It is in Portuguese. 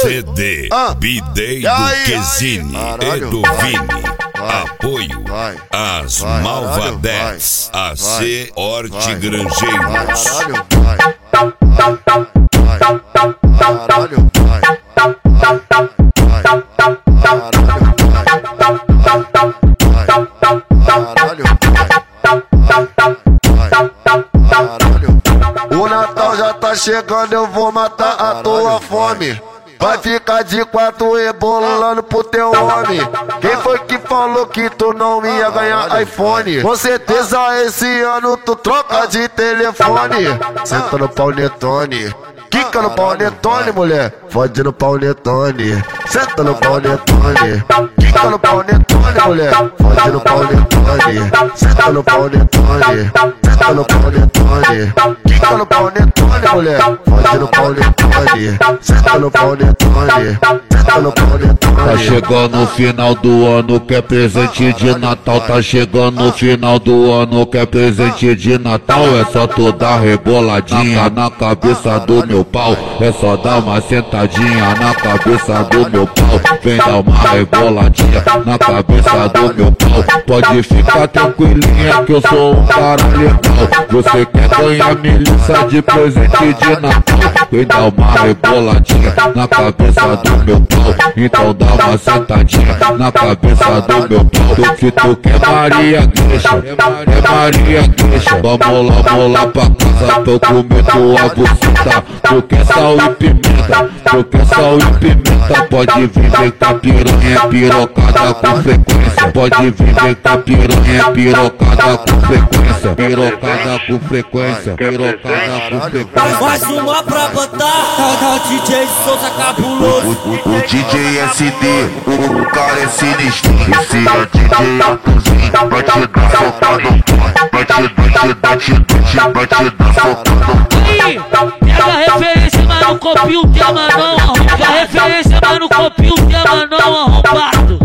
CD Bidei do Quezine e do Vini. Apoio às Malvadetes, AC Horti Grangeiros. O Natal já tá chegando, eu vou matar a tua fome. Vai ficar de quatro rebolando pro teu homem. Quem foi que falou que tu não ia ganhar iPhone? Com certeza esse ano tu troca de telefone. Senta no paunetone, quica no paunetone, mulher. Fode no paunetone. Senta no paunetone, quica no paunetone, mulher. Fode no paunetone. Senta no paunetone. Senta no paunetone, quica no paunetone, mulher. Fode no paunetone. Senta no paunetone. Tá chegando o final do ano, quer presente de Natal. Tá chegando o final do ano, quer presente de Natal. É só tu dar reboladinha na cabeça do meu pau. É só dar uma sentadinha na cabeça do meu pau. Vem dar uma reboladinha na cabeça do meu pau. Pode ficar tranquilinha que eu sou um cara legal. Você quer ganhar milícia de presente de Natal? Vem dar uma reboladinha na cabeça do meu pau. Então dá uma sentadinha na cabeça do meu pau. Tu que tu quer Maria Gueixa, é Maria Gueixa. Vamos lá pra casa pra eu comer tua buceta. Tu quer sal e pimenta, tu quer sal e pimenta. Pode vir, vem cá piranha, pirocada com frequência. Pode vir, vem cá piranha, pirocada com frequência. Pirocada com frequência, pirocada com frequência. Mais uma pra botar, tá o DJ Souza cabuloso. O DJ SD, o cara é sinistro. Esse é o DJ Arthurzinho, vai te dar soca no pó. Vai te dar soca no pó. Aí, pega a referência, mas não copia o tema não. Pega a referência, mas não copia o tema não, arrombado.